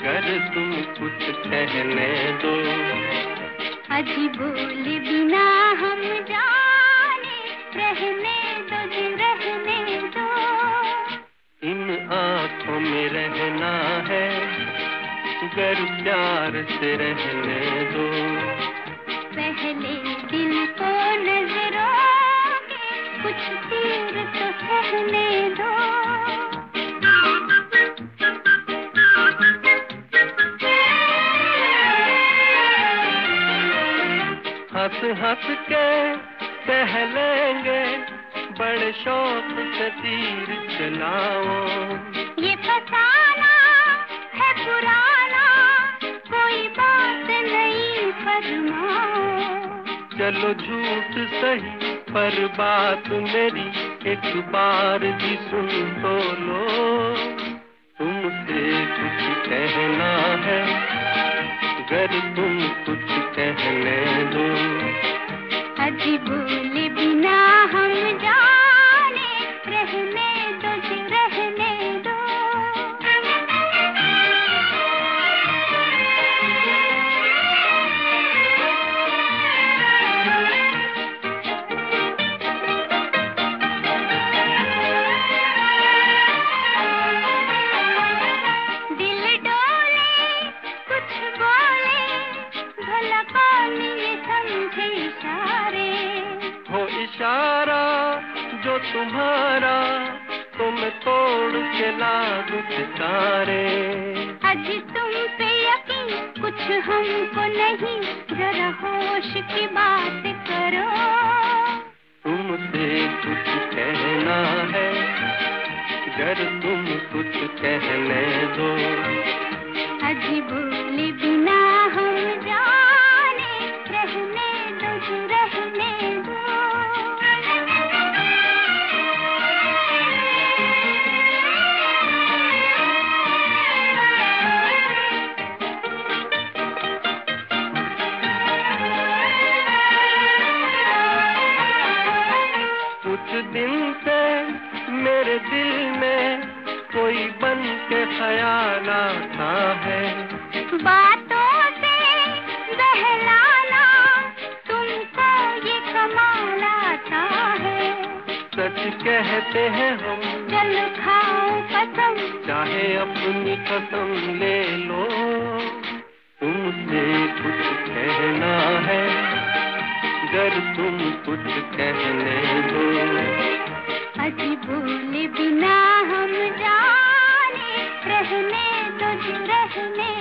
गर तुम कुछ कहने दो। अजी बोले बिना हम जाने, रहने दो जी रहने दो। इन आँखों में रहना है, गर प्यार से रहने दो। पहले दिल को नजरों के कुछ तीर तो सहने दो। हंस हंस के कह लेंगे, बड़े शौक से तीर चलाओ। ये फसाना है पुराना, कोई बात नहीं फरमाओ। चलो झूठ सही पर बात मेरी एक बार भी सुन तो लो। तुमसे कुछ कहना है, गर तुम कुछ कहने दो। अजी बोले बिना हम जाने, रहने दो जी रहने दो। दिल डोले कुछ बोले, भला कौन ये समझे इशारे। हो इशारा जो तुम्हारा, तुम तोड़ के ला दूं सितारे। अजी तुम पे यकीन कुछ हमको नहीं, जरा होश की बात करो। तुमसे कुछ कहना है, गर तुम कुछ कहने दो। अजी बोले बिना हम जाने, रहने दो जी रहने दो। कुछ दिन से मेरे दिल में कोई बन के ख्याल आता है। बातों से बहलाना तुमको ये कमाल आता है। सच कहते हैं हम, चलो खाओ कसम, चाहे अपनी कसम ले लो। तुमसे कुछ कहना है, गर तुम कुछ कहने दो। अजी बोले बिना हम जाने, रहने दो जी रहने